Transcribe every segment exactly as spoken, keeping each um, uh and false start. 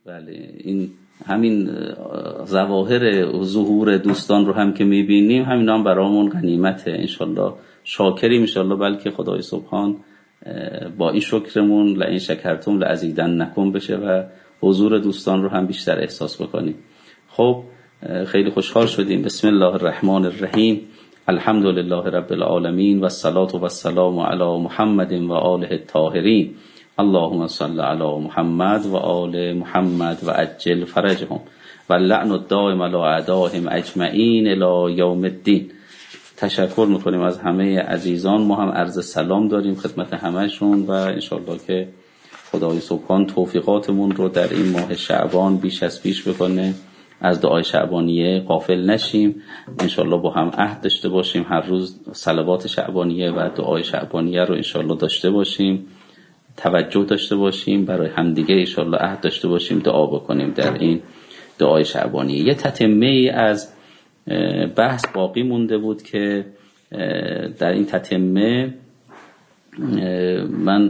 بله، این همین ظواهر ظهور دوستان رو هم که میبینیم، همین هم برامون غنیمته. انشالله شاکریم انشالله، بلکه خدای سبحان با این شکرمون لئن شکرتم لازیدنکم بشه و حضور دوستان رو هم بیشتر احساس بکنیم. خب خیلی خوشحال شدیم. بسم الله الرحمن الرحیم. الحمد لله رب العالمین و الصلاة و السلام علی محمد و آله الطاهرین. اللهم صل علی محمد و آل محمد و عجل فرجهم و اللعن الدائم علی اعدائهم اجمعین الی یوم الدین. تشکر میکنیم از همه عزیزان. ما هم عرض سلام داریم خدمت همهشون و انشالله که خدای سبحان توفیقاتمون رو در این ماه شعبان بیش از پیش بکنه، از دعای شعبانیه غافل نشیم. انشالله با هم عهد داشته باشیم هر روز صلوات شعبانیه و دعای شعبانیه رو انشالله داشته باشیم، توجه داشته باشیم، برای همدیگه انشالله عهد داشته باشیم دعا بکنیم در این دعای شعبانیه. یه تتمه از بحث باقی مونده بود که در این تتمه من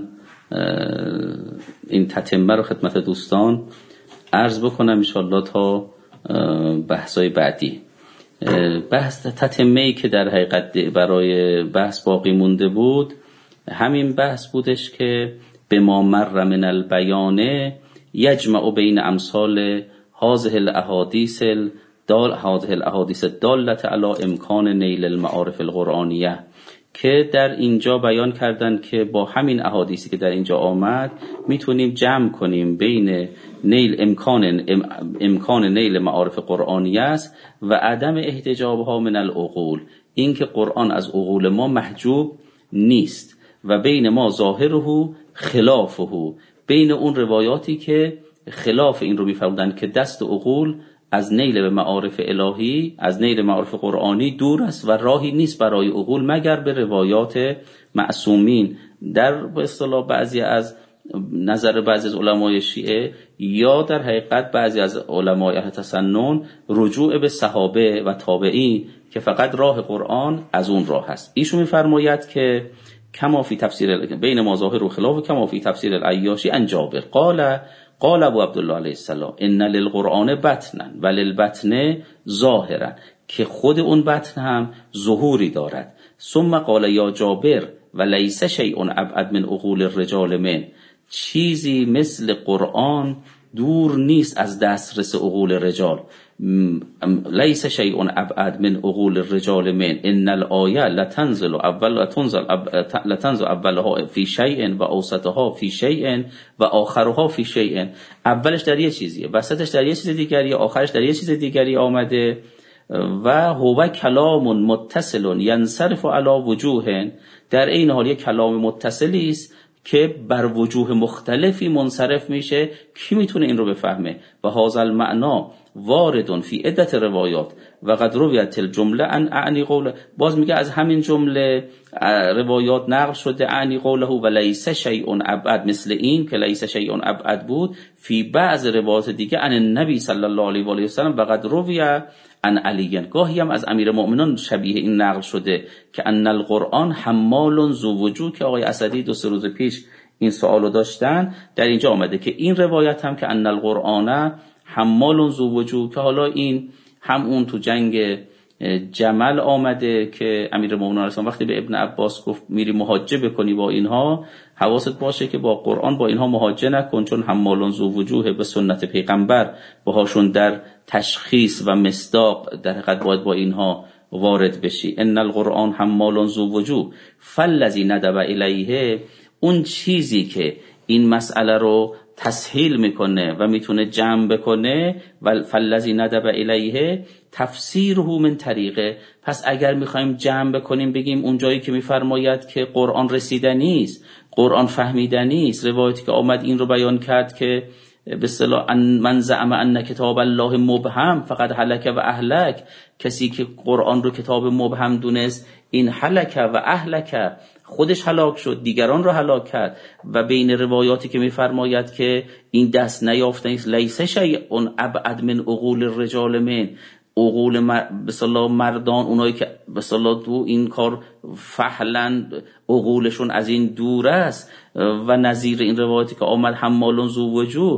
این تتمه رو خدمت دوستان عرض بکنم انشالله تا بحثای بعدی. بحث تتمه‌ای که در حقیقت برای بحث باقی مونده بود همین بحث بودش که به ما مر من البیان یجمع بین امثال هذه الاحادیث دال هذه الاحادیث دالت علی امکان نیل المعارف القرآنیه، که در اینجا بیان کردن که با همین احادیثی که در اینجا آمد میتونیم جمع کنیم بین نیل امکان امکان نیل معارف قرآنیه است و عدم احتجابها من العقول، این که قرآن از عقول ما محجوب نیست، و بین ما ظاهره خلافه، بین اون روایاتی که خلاف این رو میفرمودن که دست عقول از نیل به معارف الهی، از نیل معارف قرآنی دور است و راهی نیست برای عقول مگر به روایات معصومین. در به اصطلاح بعضی از نظر بعضی از علمای شیعه یا در حقیقت بعضی از علمای اهل تسنن رجوع به صحابه و تابعین که فقط راه قرآن از اون راه هست. ایشون میفرماید که کما فی تفسیر بین ما ظاهر و خلاف کما فی تفسیر العیاشی عن جابر قال قال ابو عبدالله علیه السلام ان للقرآن بطنا و للبطن ظاهرا، که خود اون بطن هم ظهوری دارد. ثم قال یا جابر و لیس شیء ابعد من عقول الرجال من، چیزی مثل قرآن دور نیست از دسترس عقول رجال. لیس شیء ابعد من عقول الرجال من ان الآیه لتنزل اول لتنزل لتنزل اولها فی شیء و اوسطها فی شیء و آخرها فی شیء. اولش در یه چیزیه، وسطش در یه چیز دیگری، آخرش در یه چیز دیگری آمده. و هو کلام متصل ینصرف علی وجوه، در این حال یک کلام متصلی است که بر وجوه مختلفی منصرف میشه. کی میتونه این رو بفهمه؟ و هذا المعنى وارد فی عدت روایات و قد رویت الجمله ان اعنی قوله، باز میگه از همین جمله روایات نقل شده اعنی قوله و لیس شیء ابعد، مثل این که لیس شیء ابعد بود فی بعض روایات دیگه ان النبی صلی الله علیه و آله و سلم و قد روی ان علی، گاهی هم از امیر مؤمنان شبیه این نقل شده که ان القرآن حمال ذو وجوه، که آقای اسدی دو سه روز پیش این سوالو داشتن. در اینجا آمده که این روایت هم که ان القرآن حمال ذو وجوه، که حالا این هم اون تو جنگ جمل آمده که امیر مومنان وقتی به ابن عباس گفت میری محاجه بکنی با اینها، حواست باشه که با قرآن با اینها محاجه نکن، چون حمال ذو وجوه به سنت پیغمبر باهاشون در تشخیص و مصداق در حقیقت باید با اینها وارد بشی. ان القرآن حمال ذو وجوه فالذی ندب الیه، اون چیزی که این مسئله رو تسهیل میکنه و میتونه جمع بکنه، و فالذی ندب الیه تفسیره من طریقه. پس اگر میخوایم جمع بکنیم بگیم اون جایی که میفرماید که قرآن رسیدنی است، قرآن فهمیدنی است، روایتی که آمد این رو بیان کرد که به اصطلاح من زعم ان کتاب الله مبهم فقط هلک و اهلک، کسی که قرآن رو کتاب مبهم دونست این هلک و اهلک، خودش هلاک شد، دیگران رو هلاک کرد. و بین روایاتی که میفرماید که این دست نیافتنی است، لیس شیء ابعد من عقول الرجال من، عقول به اصطلاح مردان، اونایی که به اصطلاح تو این کار فحلن عقولشون از این دور است. و نظیر این روایتی که آمد حمالون ذو وجوه،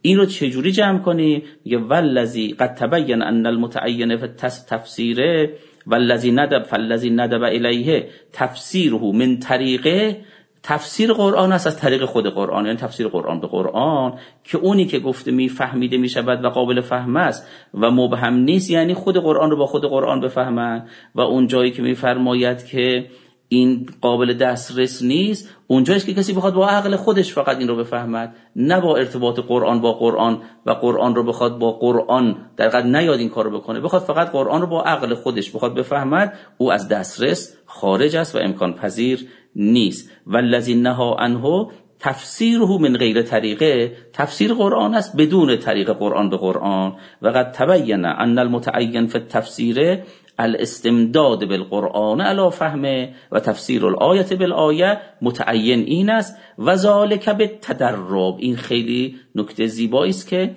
این رو چجوری جمع کنیم؟ میگه والذی قد تبین ان المتعین فی التفسیر والذی ندب فالذی ندب الیه تفسیره من طریقه، تفسیر قرآن است از طریق خود قرآن، یعنی تفسیر قرآن به قرآن که اونی که گفته می فهمیده می شود و قابل فهم است و مبهم نیست، یعنی خود قرآن رو با خود قرآن بفهمن. و اون جایی که می فرماید که این قابل دسترس نیست، اونجاییست که کسی بخواد با عقل خودش فقط این رو بفهمد، نه با ارتباط قرآن با قرآن و قرآن رو بخواد با قرآن در قد نیاد این کارو بکنه، بخواد فقط قرآن رو با عقل خودش بخواد بفهمد، او از دسترس خارج است و امکان پذیر نیست. والذی نهی عنه تفسیره من غیر طریقه، تفسیر قرآن است بدون طریق قرآن به قرآن. و قد تبین ان المتعین فی التفسیر الاستمداد بالقرآن علی فهمه و تفسیر الآیه بالآیه، متعین این است. و ذالک بالتدرب، این خیلی نکته زیبایی است که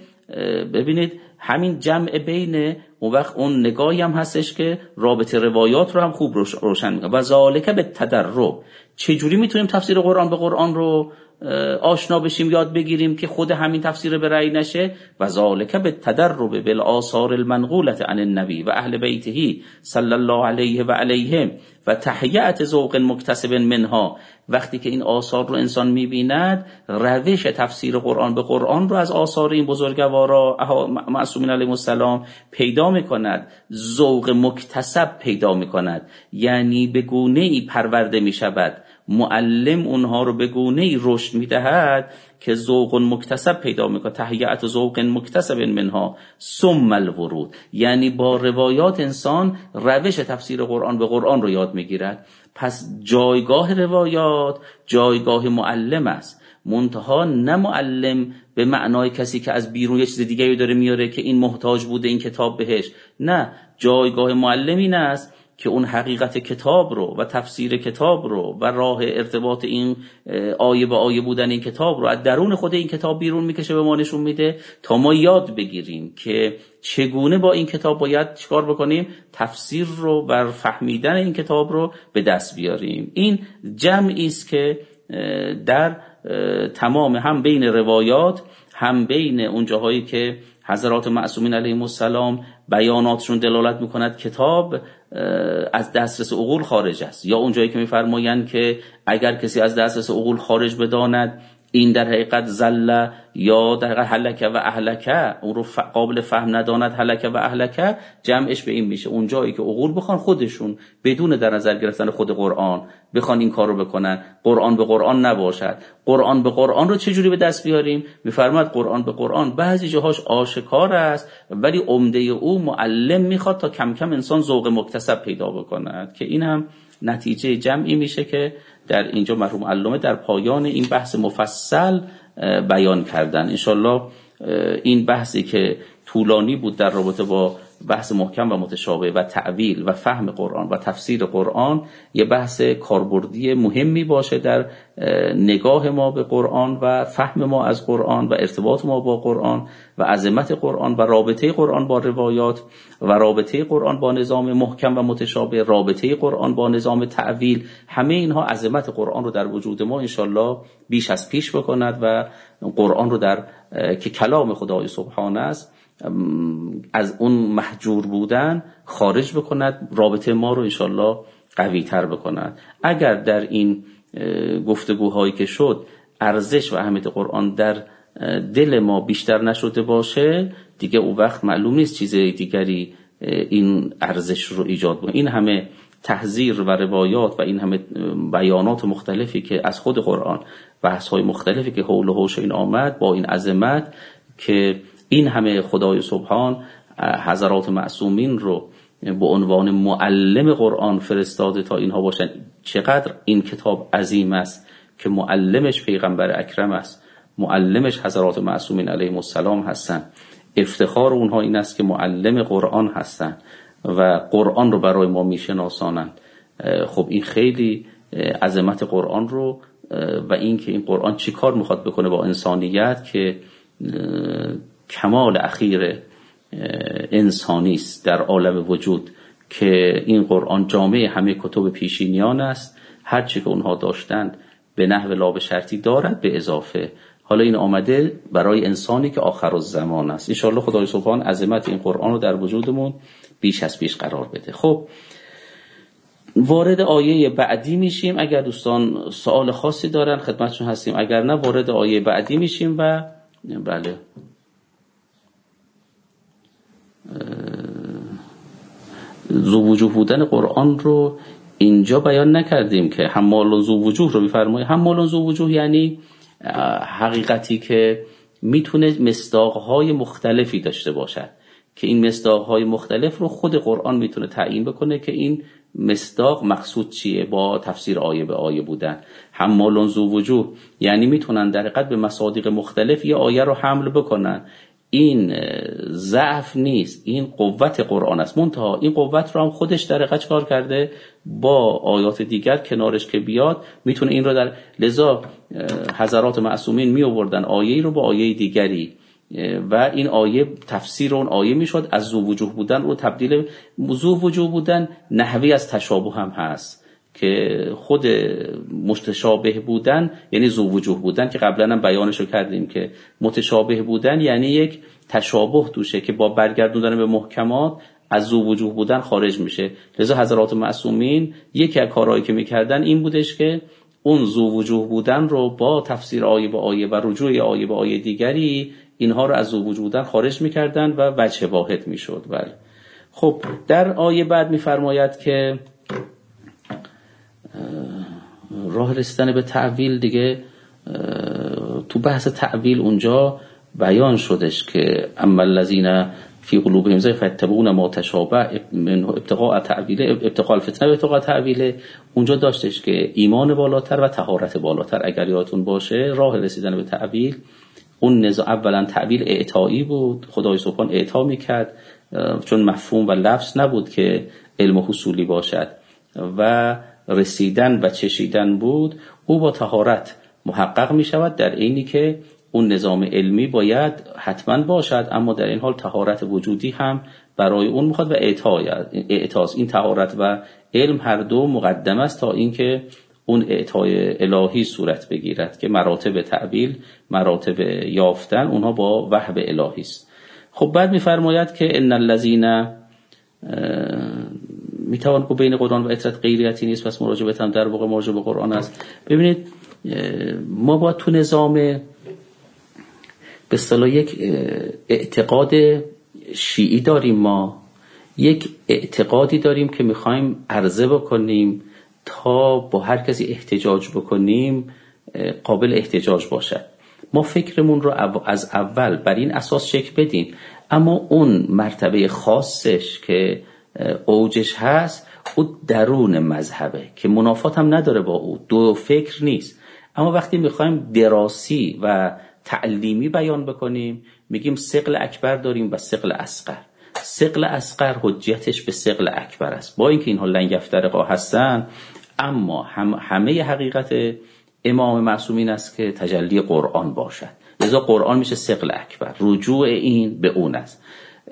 ببینید همین جمع بین اون وقت اون نگاهی هم هستش که رابطه روایات رو هم خوب روشن میکنه. و ذالک بالتدرب، چجوری میتونیم تفسیر قرآن به قرآن رو آشنا بشیم، یاد بگیریم که خود همین تفسیر به رأی نشه؟ و ذالک بالتدرب بالآثار المنقولة عن النبی و اهل بیته صلی الله علیه و علیهم و تهیئت ذوق مکتسب منها. وقتی که این آثار رو انسان میبیند، روش تفسیر قرآن به قرآن رو از آثار این بزرگوارا معصومین علیهم السلام پیدا میکند، ذوق مکتسب پیدا میکند، یعنی به گونه‌ای پرورده میشود، معلم اونها رو به گونه‌ای رشد میدهد که ذوق مکتسب پیدا میکنه. تهیئت ذوق مکتسب منها ثم الورود، یعنی با روایات انسان روش تفسیر قرآن به قرآن رو یاد میگیرد. پس جایگاه روایات جایگاه معلم است، منتها نه معلم به معنای کسی که از بیرون یه چیز دیگه داره میاره که این محتاج بوده این کتاب بهش، نه، جایگاه معلم این است که اون حقیقت کتاب رو و تفسیر کتاب رو و راه ارتباط این آیه با آیه بودن این کتاب رو از درون خود این کتاب بیرون میکشه، به ما نشون میده تا ما یاد بگیریم که چگونه با این کتاب باید چیکار بکنیم، تفسیر رو و فهمیدن این کتاب رو به دست بیاریم. این جمعی است که در تمام هم بین روایات هم بین اون جاهایی که حضرات معصومین علیهم السلام بیاناتشون دلالت میکند کتاب از دسترس عقول خارج است، یا اون جایی که میفرمایند که اگر کسی از دسترس عقول خارج بداند این در حقیقت زل یا در حقیقت هلکه و اهلکه، اون رو قابل فهم نداند هلکه و اهلکه، جمعش به این میشه اون جایی که عقول بخوان خودشون بدون در نظر گرفتن خود قرآن بخوان این کار رو بکنن، قرآن به قرآن نباشد. قرآن به قرآن رو چجوری به دست بیاریم؟ میفرماد قرآن به قرآن بعضی جاهاش آشکار است، ولی عمده او معلم میخواد تا کم کم انسان ذوق مکتسب پیدا بکند، که این هم نتیجه جمعی میشه که در اینجا مرحوم علامه در پایان این بحث مفصل بیان کردن. انشالله این بحثی که طولانی بود در رابطه با بحث محکم و متشابه و تعویل و فهم قرآن و تفسیر قرآن یه بحث کاربردی مهمی باشه در نگاه ما به قرآن و فهم ما از قرآن و ارتباط ما با قرآن و عظمت قرآن و رابطه قرآن با روایات و رابطه قرآن با نظام محکم و متشابه، رابطه قرآن با نظام تعویل، همه اینها عظمت قرآن رو در وجود ما انشالله بیش از پیش بکند و قرآن رو در که کلام خدای سبحانه است از اون محجور بودن خارج بکند، رابطه ما رو انشالله قوی تر بکند. اگر در این گفتگوهایی که شد ارزش و اهمیت قرآن در دل ما بیشتر نشده باشه، دیگه اون وقت معلوم نیست چیز دیگری این ارزش رو ایجاد کنه. این همه تحذیر و روایات و این همه بیانات مختلفی که از خود قرآن، بحث‌های مختلفی که حول و حوش این آمد با این عظمت، که این همه خدای سبحان حضرات معصومین رو به عنوان معلم قرآن فرستاده تا اینها باشن. چقدر این کتاب عظیم است که معلمش پیغمبر اکرم است، معلمش حضرات معصومین علیهم السلام هستن. افتخار اونها این است که معلم قرآن هستن و قرآن رو برای ما میشناسانند. خب این خیلی عظمت قرآن رو و این که این قرآن چی کار میخواد بکنه با انسانیت که کمال اخیر انسانی است در عالم وجود، که این قرآن جامعه همه کتب پیشینیان است، هر چی که اونها داشتند به نحو لا به شرطی دارد به اضافه. حالا این آمده برای انسانی که آخر الزمان است. ان شاء الله خدای سبحان عظمت این قرآن رو در وجودمون بیش از پیش قرار بده. خب وارد آیه بعدی میشیم. اگر دوستان سوال خاصی دارن خدمتشون هستیم، اگر نه وارد آیه بعدی میشیم. و بله ذو وجوه بودن قرآن رو اینجا بیان نکردیم که حمال ذو وجوه رو میفرمایه. حمال ذو وجوه یعنی حقیقتی که میتونه مصداقهای مختلفی داشته باشد که این مصداقهای مختلف رو خود قرآن میتونه تعیین بکنه که این مصداق مقصود چیه با تفسیر آیه به آیه بودن. حمال ذو وجوه یعنی میتونن در حقیقت به مصادیق مختلف یه آیه رو حمل بکنن. این ضعف نیست، این قوت قرآن است. منتها این قوت رو هم خودش در حقیقت کار کرده با آیات دیگر کنارش که بیاد میتونه این رو در لذا حضرات معصومین می آوردن آیه‌ای رو با آیه دیگری و این آیه تفسیر اون آیه میشد. از ذو وجوه بودن رو تبدیل ذو وجوه بودن نحوی از تشابه هم هست که خود متشابه بودن یعنی ذو وجوه بودن که قبلا هم بیانشو کردیم که متشابه بودن یعنی یک تشابه توشه که با برگردوندن به محکمات از ذو وجوه بودن خارج میشه. لذا حضرات معصومین یکی از کارهایی که میکردن این بودش که اون ذو وجوه بودن رو با تفسیر آیه به آیه و رجوع آیه به آیه دیگری اینها رو از ذو وجوه بودن خارج میکردن و وجه واحد میشد. بله خب در آیه بعد میفرماید که راه رسیدن به تعویل دیگه تو بحث تعویل اونجا بیان شدش که اما الذین فی قلوبهم زیغ فیتبعون ما تشابه منه ابتغاء تعویله ابتغاء الفتنه و ابتغاء تعویله. اونجا داشتش که ایمان بالاتر و طهارت بالاتر اگر یادتون باشه راه رسیدن به تعویل اون نزاع اولا تعویل اعطایی بود، خدای سبحان اعطا میکرد چون مفهوم و لفظ نبود که علم حصولی باشد و رسیدن و چشیدن بود. او با طهارت محقق می شود در اینی که اون نظام علمی باید حتما باشد اما در این حال طهارت وجودی هم برای اون میخواد و اعطاست. این طهارت و علم هر دو مقدم است تا اینکه اون اعطای الهی صورت بگیرد که مراتب تعبیل مراتب یافتن اونها با وهب الهی است. خب بعد میفرماید که ان الذین میتوان که بین قرآن و اطرت غیریتی نیست پس مراجعت هم در واقع مراجعه به قرآن است. ببینید ما با تو نظام به اصطلاح یک اعتقاد شیعی داریم، ما یک اعتقادی داریم که میخوایم عرضه بکنیم تا با هر کسی احتجاج بکنیم قابل احتجاج باشد. ما فکرمون رو از اول بر این اساس شکل بدیم اما اون مرتبه خاصش که اوجش هست او درون مذهبه که منافات هم نداره با او، دو فکر نیست. اما وقتی میخوایم دراسی و تعلیمی بیان بکنیم میگیم ثقل اکبر داریم و ثقل اصغر. ثقل اصغر حجتش به ثقل اکبر است با اینکه اینها لنگ افترقا هستن اما هم همه حقیقت امام معصومین است که تجلی قرآن باشد. لذا قرآن میشه ثقل اکبر، رجوع این به اون است.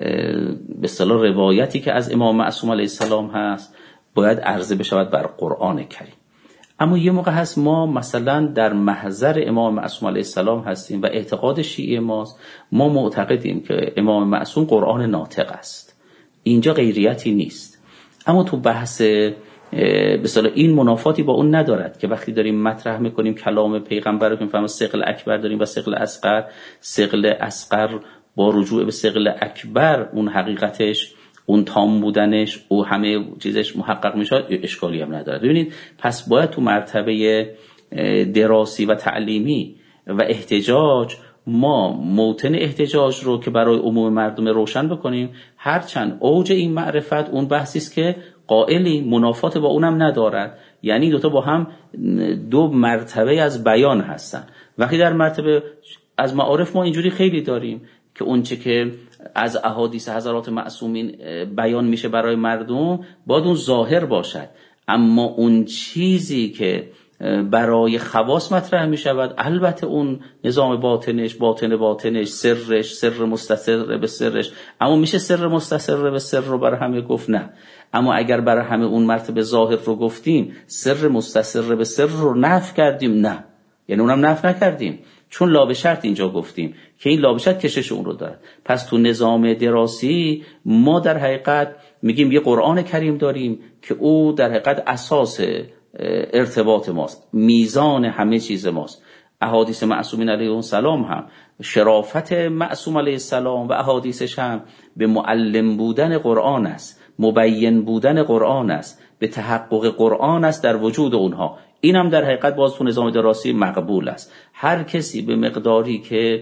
به اصطلاح روایتی که از امام معصوم علیه السلام هست باید عرضه بشود بر قرآن کریم. اما یه موقع هست ما مثلا در محضر امام معصوم علیه السلام هستیم و اعتقاد شیعی ماست، ما معتقدیم که امام معصوم قرآن ناطق است، اینجا غیریتی نیست. اما تو بحث به اصطلاح این منافاتی با اون ندارد که وقتی داریم مطرح میکنیم کلام پیغمبر رو که میفهمیم ثقل اکبر داریم و ثقل اصغر، ثقل اصغر با رجوع به ثقل اکبر اون حقیقتش اون تام بودنش او همه چیزش محقق میشه، اشکالی هم نداره. ببینید پس باید تو مرتبه دراسی و تعلیمی و احتجاج ما موطن احتجاج رو که برای عموم مردم روشن بکنیم، هرچند اوج این معرفت اون بحثی است که قائلی منافات با اونم ندارد، یعنی دوتا با هم دو مرتبه از بیان هستن. وقتی در مرتبه از معارف ما اینجوری خیلی داریم که اونچه که از احادیث حضرات معصومین بیان میشه برای مردم باید اون ظاهر باشد، اما اون چیزی که برای خواص مطرح میشود البته اون نظام باطنش باطن باطنش سرش سر مستتر به سرش، اما میشه سر مستتر به سر رو برای همه گفت؟ نه. اما اگر برای همه اون مرتبه ظاهر رو گفتیم سر مستتر به سر رو نفی کردیم؟ نه، یعنی اونم نفی نکردیم، چون لا به شرط اینجا گفتیم که این لا به شرط کشش اون رو داره. پس تو نظام دراسی ما در حقیقت میگیم یه قرآن کریم داریم که او در حقیقت اساس ارتباط ماست، میزان همه چیز ماست. احادیث معصومین علیه السلام هم شرافت معصوم علیه السلام و احادیثش هم به معلم بودن قرآن است، مبین بودن قرآن است، به تحقق قرآن است در وجود اونها. این هم در حقیقت باز تو نظام دراسی مقبول است. هر کسی به مقداری که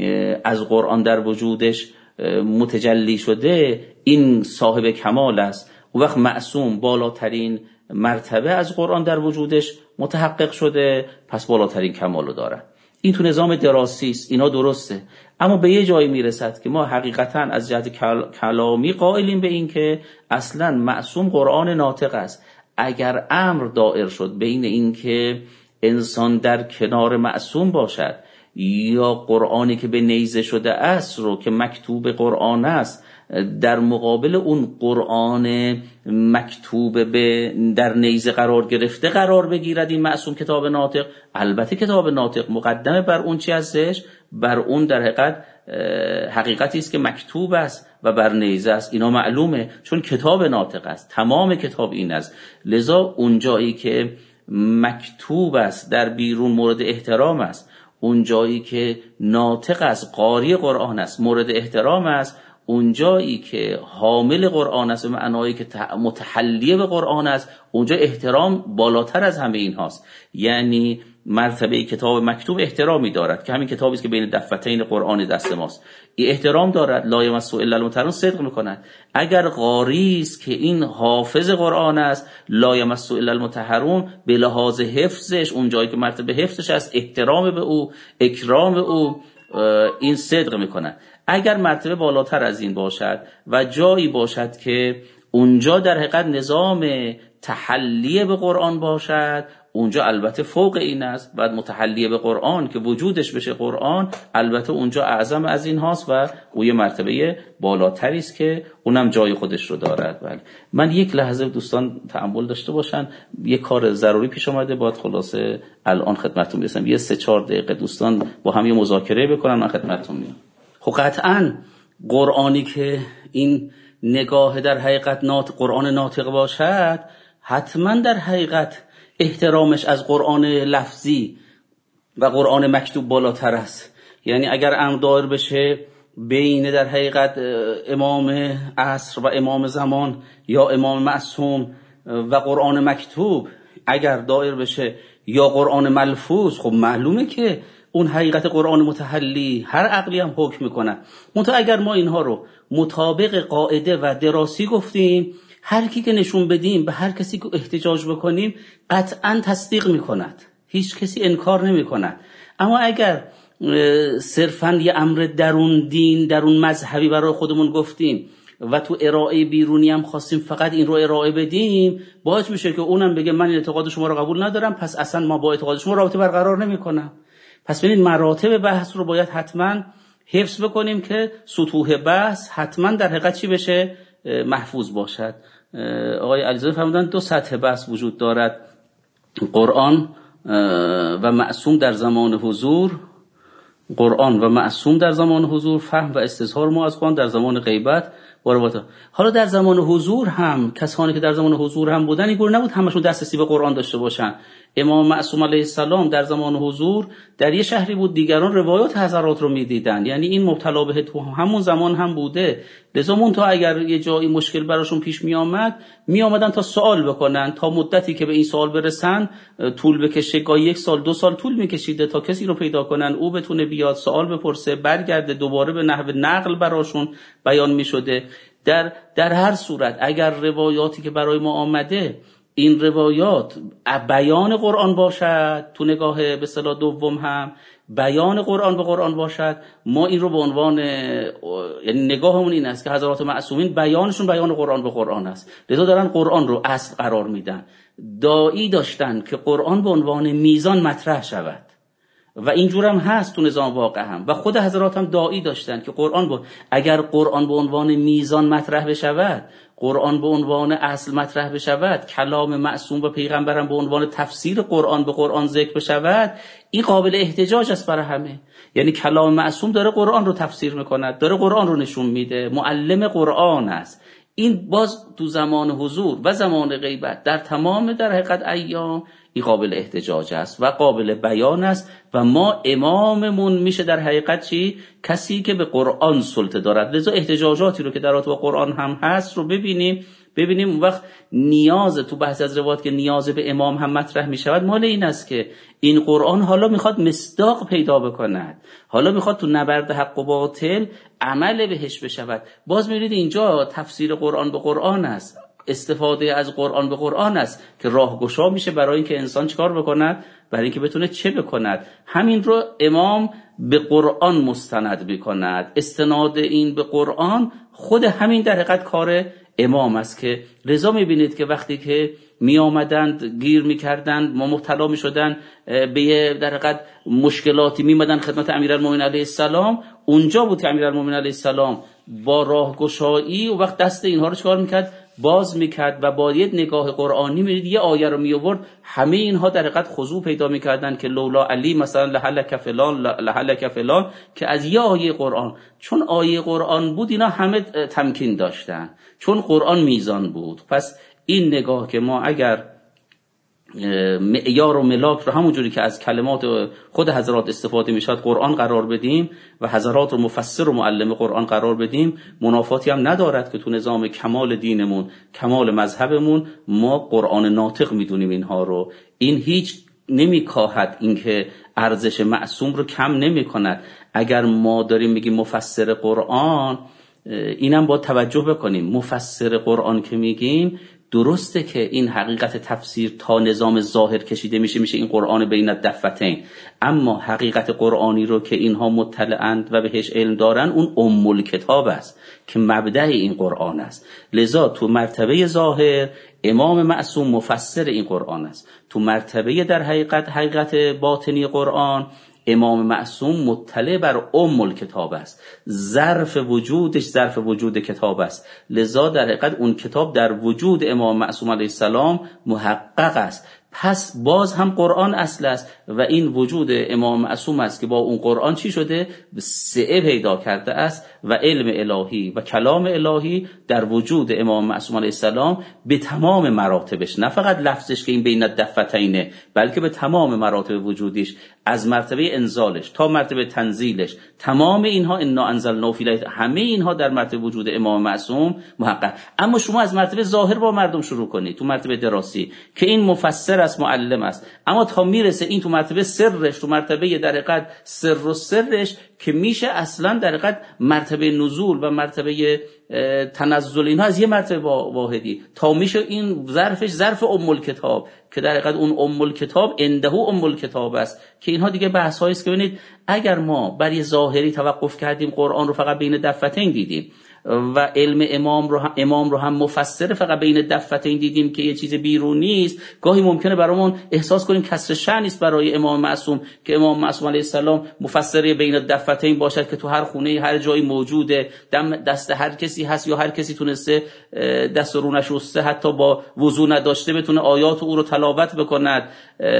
از قرآن در وجودش متجلی شده این صاحب کمال است. اون وقت معصوم بالاترین مرتبه از قرآن در وجودش متحقق شده، پس بالاترین کمالو داره. این تو نظام دراسی است، اینا درسته. اما به یه جایی میرسد که ما حقیقتا از جهت کلامی قائلیم به این که اصلا معصوم قرآن ناطق است. اگر امر دائر شد بین این که انسان در کنار معصوم باشد یا قرآنی که به نیزه شده است رو که مکتوب قرآن است در مقابل اون قرآن مکتوب به در نیزه قرار گرفته قرار بگیرد این معصوم کتاب ناطق، البته کتاب ناطق مقدمه بر اون چی هستش؟ بر اون در حقیقت حقیقتی است که مکتوب است و بر نیزه است. اینا معلومه چون کتاب ناطق است، تمام کتاب این است. لذا اون جایی که مکتوب است در بیرون مورد احترام است، اون جایی که ناطق است قاری قرآن است مورد احترام است، اونجایی که حامل قرآن است و معنایی که متحلیه به قرآن است اونجا احترام بالاتر از همه این هاست. یعنی مرتبه کتاب مکتوب احترامی دارد که همین کتابی است که بین دفتین قرآن دست ماست، این احترام دارد. لا یمسه الا المطهرون صدق میکند. اگر قاری است که این حافظ قرآن است، لا یمسه الا المطهرون به لحاظ حفظش اونجایی که مرتبه حفظش است احترام به او، اکرام به او، این صدق میکند. اگر مرتبه بالاتر از این باشد و جایی باشد که اونجا در حقیقت نظام تحلیه به قرآن باشد، اونجا البته فوق این است. بعد متحلیه به قرآن که وجودش بشه قرآن، البته اونجا اعظم از این هاست و او یه مرتبه بالاتری است که اونم جای خودش رو دارد. بله من یک لحظه دوستان تأمل داشته باشن، یه کار ضروری پیش اومده، باید خلاصه الان خدمتتون برسم. یه سه چهار دقیقه دوستان با هم یه مذاکره بکنن، من خدمتتون میام. خب قطعاً قرآنی که این نگاه در حقیقت ناطق قرآن ناطق باشد، حتما در حقیقت احترامش از قرآن لفظی و قرآن مکتوب بالاتر است. یعنی اگر امر دایر بشه بین در حقیقت امام عصر و امام زمان یا امام معصوم و قرآن مکتوب، اگر دایر بشه یا قرآن ملفوظ، خب معلومه که اون حقیقت قرآن متحلی هر عقلی هم حکم میکنه. منتها اگر ما اینها رو مطابق قاعده و دراسی گفتیم، هر کی که نشون بدیم به هر کسی که احتجاج بکنیم قطعا تصدیق میکند، هیچ کسی انکار نمیکند. اما اگر صرفاً یه امر درون دین درون مذهبی برای خودمون گفتیم و تو ارائه بیرونی هم خواستیم فقط این رو ارائه بدیم، باعث میشه که اونم بگه من اعتقاد شما رو قبول ندارم، پس اصلا ما با اعتقاد شما رابطه برقرار نمیکنم. پس ببینید مراتب بحث رو باید حتما حفظ بکنیم که سطوح بحث حتما در حقیقت چی بشه؟ محفوظ باشد. آقای علیزاده فرمودن دو سطح بحث وجود دارد: قرآن و معصوم در زمان حضور، قرآن و معصوم در زمان حضور، فهم و استظهار ما از قرآن در زمان غیبت. حالا در زمان حضور هم کسانی که در زمان حضور هم بودن اینگونه نبود همشون دسترسی به قرآن داشته باشن. امام معصوم علیه السلام در زمان حضور در یه شهری بود، دیگران روایات حضرات رو میدیدن، یعنی این مبتلا به تو همون زمان هم بوده. لذا مون تا اگر یه جایی مشکل براشون پیش می آمد می آمدن تا سوال بکنن، تا مدتی که به این سوال برسن طول بکشه، گاهی یک سال دو سال طول میکشیده تا کسی رو پیدا کنن او بتونه بیاد سوال بپرسه برگرده دوباره به نحو نقل براشون بیان میشده. در در هر صورت اگر روایاتی که برای ما آمده این روایات بیان قرآن باشد، تو نگاه به اصطلاح دوم هم بیان قرآن به قرآن باشد، ما این رو به عنوان یعنی نگاهمون این است که حضرات معصومین بیانشون بیان قرآن به قرآن است، لذا دارن قرآن رو اصل قرار میدن. داعی داشتن که قرآن به عنوان میزان مطرح شود و اینجور هم هست تو نظام واقع هم، و خود حضرات هم داعی داشتن که قرآن با اگر قرآن به عنوان میزان مطرح بشود، قرآن به عنوان اصل مطرح بشود، کلام معصوم و پیغمبرم به عنوان تفسیر قرآن به قرآن ذکر بشود، این قابل احتجاج است برای همه. یعنی کلام معصوم داره قرآن رو تفسیر میکند، داره قرآن رو نشون میده، معلم قرآن است. این باز تو زمان حضور و زمان غیبت در تمام در حقیقت ایام این قابل احتجاج است و قابل بیان است و ما اماممون میشه در حقیقت چی؟ کسی که به قرآن سلطه دارد. لذا احتجاجاتی رو که در رابطه با قرآن هم هست رو ببینیم ببینیم اون وقت نیاز تو بحث از روایت که نیاز به امام هم مطرح می شود مال این است که این قرآن حالا میخواد مصداق پیدا بکند، حالا میخواد تو نبرد حق و باطل عمل بهش بشود. باز میبینید اینجا تفسیر قرآن به قرآن است، استفاده از قرآن به قرآن است که راهگشا میشه برای اینکه انسان چیکار بکند، برای اینکه بتونه چه بکند. همین رو امام به قرآن مستند بکند. استناد این به قرآن خود همین در حقیقت کار امام است که رضا میبینید که وقتی که می آمدند گیر میکردند ما مبتلا میشدن به یه در حقیقت مشکلاتی میمدن خدمت امیرالمومنین علیه السلام، اونجا بود که امیرالمومنین علیه السلام با راهگشایی و وقت دست اینها رو چکار میکرد؟ باز میکرد و با یه نگاه قرآنی میرید یه آیه رو میآورد، همه اینها در حقیقت خضوع پیدا میکردن که لولا علی مثلا لهلک فلان لهلک فلان، که از یه آیه قرآن، چون آیه قرآن بود اینا همه تمکین داشتن، چون قرآن میزان بود. پس این نگاه که ما اگر معیار و ملاک رو همونجوری که از کلمات خود حضرات استفاده میشد قرآن قرار بدیم و حضرات رو مفسر و معلم قرآن قرار بدیم، منافاتی هم ندارد که تو نظام کمال دینمون، کمال مذهبمون ما قرآن ناطق میدونیم اینها رو. این هیچ نمیکاهد اینکه ارزش معصوم رو کم نمیکند. اگر ما داریم میگیم مفسر قرآن، اینم با توجه بکنیم، مفسر قرآن که میگیم درسته که این حقیقت تفسیر تا نظام ظاهر کشیده میشه میشه این قرآن بین الدفتین، اما حقیقت قرآنی رو که اینها مطلعند و بهش علم دارن اون ام الکتاب است که مبدأ این قرآن است. لذا تو مرتبه ظاهر امام معصوم مفسر این قرآن است، تو مرتبه در حقیقت حقیقت باطنی قرآن امام معصوم مطلع بر ام الکتاب است، ظرف وجودش ظرف وجود کتاب است. لذا در حقیقت اون کتاب در وجود امام معصوم علیه السلام محقق است. پس باز هم قرآن اصل است و این وجود امام معصوم است که با اون قرآن چی شده؟ سعه پیدا کرده است و علم الهی و کلام الهی در وجود امام معصوم علیه السلام به تمام مراتبش، نه فقط لفظش که این بین الدفتینه، بلکه به تمام مراتب وجودیش، از مرتبه انزالش تا مرتبه تنزیلش، تمام اینها انا انزلنا فی لیلة، همه اینها در مرتبه وجود امام معصوم محقق. اما شما از مرتبه ظاهر با مردم شروع کنید، تو مرتبه دراسی که این مفسر است، معلم است، اما تا میرسه این تو مرتبه سرش، تو مرتبه در حقیقت سر و سرش که میشه اصلا در حقیقت مرتبه نزول و مرتبه تنزل اینها از یه مرتبه واحدی تا میشه این ظرفش ظرف ام الکتاب که در حقیقت اون ام الکتاب عنده ام الکتاب است که اینها دیگه بحث هایی است که ببینید اگر ما بر یه ظاهری توقف کردیم، قرآن رو فقط بین دفتین دیدیم و علم امام رو هم امام رو هم مفسر فقط بین دفتین دیدیم که یه چیز بیرونی است، گاهی ممکنه برامون احساس کنیم کسر شأن است برای امام معصوم که امام معصوم علیه السلام مفسر بین دفتین باشد که تو هر خونه هر جایی موجوده، دست هر کسی هست یا هر کسی تونسته دست رو نشسته حتی با وضو نداشته بتونه آیات او رو تلاوت بکند،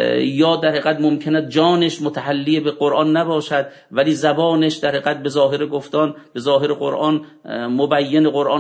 یا در حقیقت ممکنه جانش متحلی به قرآن نباشد ولی زبانش در حقیقت به ظاهر گفتان به ظاهر قرآن مبین قرآن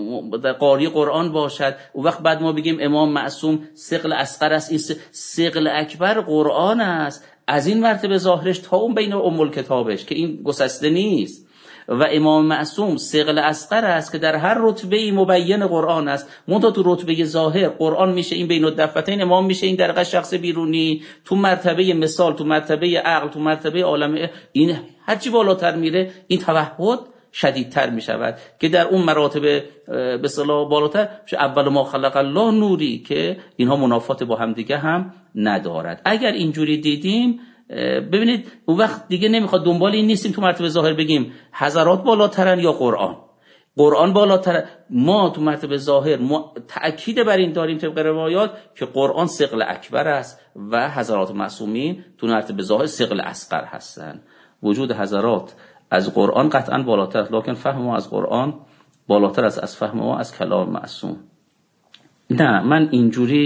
و قاری قرآن باشد. و وقت بعد ما بگیم امام معصوم ثقل اصغر است، این ثقل اکبر قرآن است، از این مرتبه ظاهرش تا اون بین ام الکتابش که این گسسته نیست. و امام معصوم ثقل اصغر است که در هر رتبه مبین قرآن است، منتها تو رتبه ظاهر قرآن میشه این بین الدفتین، امام میشه این در حقیقت شخص بیرونی. تو مرتبه مثال، تو مرتبه عقل، تو مرتبه عالم، این هرچی بالاتر میره این توحد شدیدتر می شود که در اون مراتب به اصطلاح بالاتر اول ما خلق الله نوری که اینها منافات با هم دیگه هم ندارد. اگر اینجوری دیدیم ببینید اون وقت دیگه نمیخواد دنبال این نیستیم تو مرتبه ظاهر بگیم حضرات بالاترن یا قرآن قرآن بالاتر. ما تو مرتبه ظاهر ما تأکید بر این داریم طبق روایات که قرآن ثقل اکبر است و حضرات معصومین تو مرتبه ظاهر ثقل اصغر هستن. وجود حضرات از قرآن قطعا بالاتر است، لکن فهم ما از قرآن بالاتر است از فهم ما از کلام معصوم. نه، من اینجوری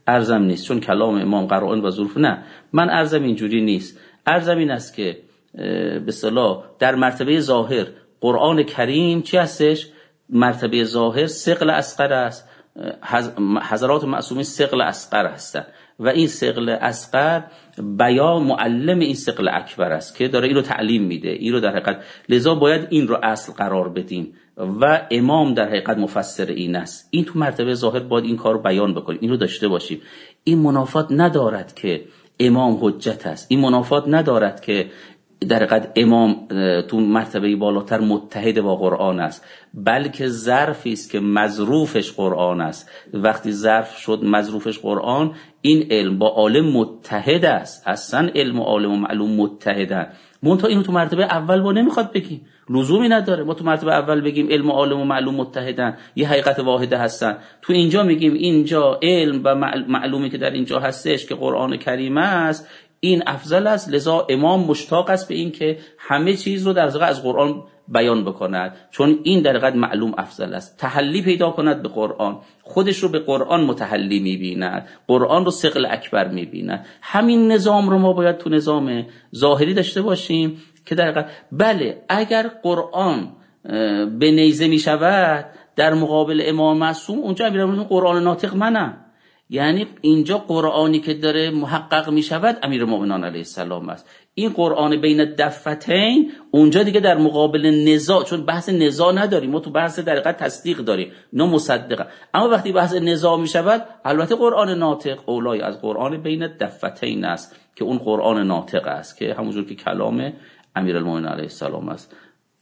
عرضم نیست، چون کلام امام قرائن و ظروف. نه، من عرضم اینجوری نیست. عرضم این است که به اصطلاح در مرتبه ظاهر قرآن کریم چی هستش؟ مرتبه ظاهر ثقل اصغر است. حضرات معصومین ثقل اصغر هستند و این ثقل اصغر بیان معلم این ثقل اکبر است که داره این رو تعلیم میده، این رو در حقیقت، لذا باید این رو اصل قرار بدیم و امام در حقیقت مفسر این است. این تو مرتبه ظاهر باید این کار رو بیان بکنیم، این رو داشته باشیم. این منافات ندارد که امام حجت است، این منافات ندارد که در حقیقت امام تو مرتبه بالاتر متحد با قرآن است، بلکه ظرفی است که مظروفش قرآن است. وقتی ظرف شد مظروفش قرآن، این علم با عالم متحد است. اصلا علم و عالم و معلوم متحدن. منتها اینو تو مرتبه اول با نمیخواد بگیم، لزومی نداره ما تو مرتبه اول بگیم علم و عالم و معلوم متحدن، یه حقیقت واحده هستن. تو اینجا میگیم اینجا علم و معلومی که در اینجا هستش که قرآن کریم است، این افضل است. لذا امام مشتاق است به این که همه چیز رو در واقع از قرآن بیان بکند، چون این در حقیقت معلوم افضل است. تحلی پیدا کند به قرآن، خودش رو به قرآن متحلی میبیند، قرآن رو ثقل اکبر میبیند. همین نظام رو ما باید تو نظام ظاهری داشته باشیم که در حقیقت بله، اگر قرآن به نیزه میشود در مقابل امام معصوم، اونجا امیرالمومنین قرآن ناطق منم، یعنی اینجا قرآنی که داره محقق می شود امیرالمومنین علیه السلام است. این قرآن بین دفتین، اونجا دیگه در مقابل نزاع، چون بحث نزاع نداریم ما، تو بحث در حقیقت تصدیق داریم، نه مصدقه. اما وقتی بحث نزاع می شود، البته قرآن ناطق اولای از قرآن بین دفتین است که اون قرآن ناطق است که همونجور که کلام امیرالمومنین علیه السلام است.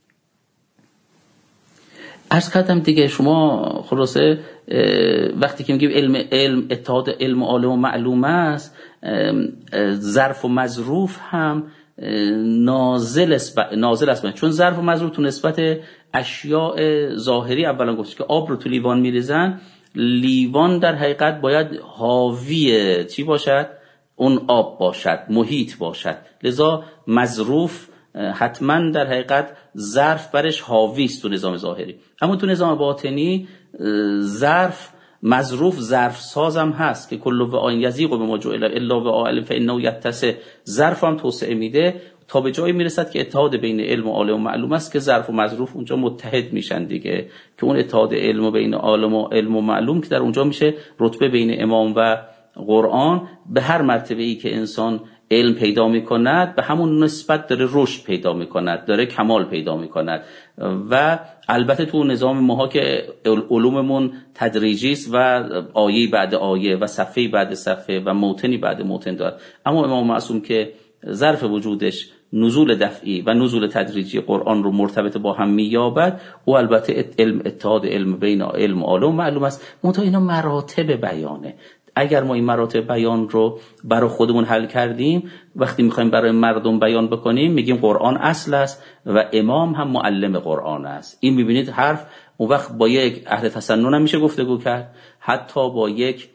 عرض کردم دیگه، شما خلاصه وقتی که میگیم علم علم اتحاد علم و عالم و معلوم است، ظرف و مظروف هم نازل است نازل است چون ظرف و مظروف تو نسبت اشیاء ظاهری اولا گفت که آب رو تو لیوان میریزن، لیوان در حقیقت باید حاوی چی باشد؟ اون آب باشد، محیط باشد. لذا مظروف حتما در حقیقت ظرف برش حاوی است تو نظام ظاهری. اما تو نظام باطنی ظرف مظروف ظرف سازم هست که کل و آین یزیق به ما جعل الا و آل فانه یتسع. ظرف هم توسعه میده تا به جایی میرسد که اتحاد بین علم و عالم و معلوم است که ظرف و مظروف اونجا متحد میشن دیگه، که اون اتحاد علم و بین عالم و علم و معلوم که در اونجا میشه رتبه بین امام و قرآن. به هر مرتبه‌ای که انسان علم پیدا میکند به همون نسبت داره رشد پیدا میکند، داره کمال پیدا میکند. و البته تو نظام ماها که علوممون تدریجی است و آیه بعد آیه و صفحه بعد صفحه و موطنی بعد موطن دارد. اما امام معصوم که ظرف وجودش نزول دفعی و نزول تدریجی قرآن رو مرتبط با هم مییابد، او البته علم اتحاد علم بین علم و عالم معلوم است. منتها اینا مراتب بیانه. اگر ما این مراتب بیان رو برای خودمون حل کردیم، وقتی میخوایم برای مردم بیان بکنیم میگیم قرآن اصل است و امام هم معلم قرآن است. این میبینید حرف اون وقت با یک اهل تسنن هم میشه گفتگو کرد، حتی با یک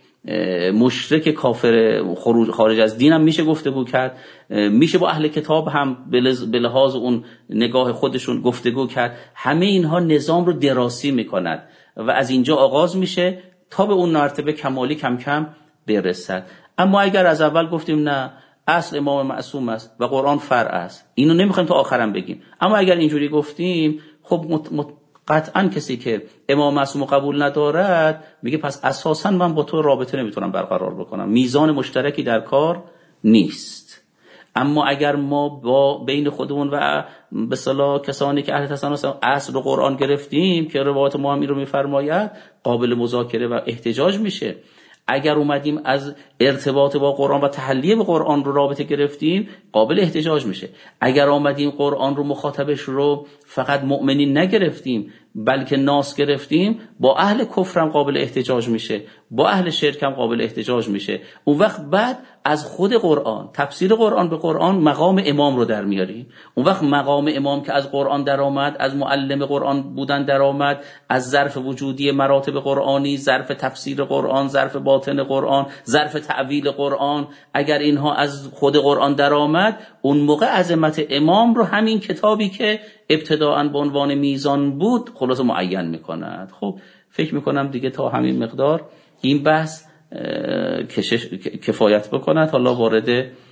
مشرک کافر خارج از دین هم میشه گفتگو کرد، میشه با اهل کتاب هم به لحاظ اون نگاه خودشون گفتگو کرد. همه اینها نظام رو دراسی میکند و از اینجا آغاز میشه تا به اون مرتبه کمالی کم کم برسد. اما اگر از اول گفتیم نه اصل امام معصوم است و قرآن فرع است، اینو نمیخوایم تا آخرم بگیم، اما اگر اینجوری گفتیم، خب مت... مت... قطعا کسی که امام معصوم قبول ندارد میگه پس اساسا من با تو رابطه نمیتونم برقرار بکنم، میزان مشترکی در کار نیست. اما اگر ما با بین خودمون و به اصطلاح کسانی که اهل تسنن هستن اصل و قرآن گرفتیم که روایت ما هم این رو میفرماید، قابل مذاکره و احتجاج میشه. اگر اومدیم از ارتباط با قرآن و تحلیه به قرآن رو رابطه گرفتیم، قابل احتجاج میشه. اگر آمدیم قرآن رو مخاطبش رو فقط مؤمنین نگرفتیم بلکه ناس گرفتیم، با اهل کفر هم قابل احتجاج میشه، با اهل شرک هم قابل احتجاج میشه. اون وقت بعد از خود قرآن، تفسیر قرآن به قرآن، مقام امام رو در میاریم. اون وقت مقام امام که از قرآن در آمد، از معلم قرآن بودن در آمد، از ظرف وجودی مراتب قرآنی، ظرف تفسیر قرآن، ظرف باطن قرآن، ظرف تعویل قرآن، اگر اینها از خود قرآن در آمد، اون موقع عظمت امام رو همین کتابی که ابتداءً به عنوان میزان بود خلاص معین میکند. خب فکر میکنم دیگه تا همین مقدار این بحث کشش کفایت بکند. حالا وارد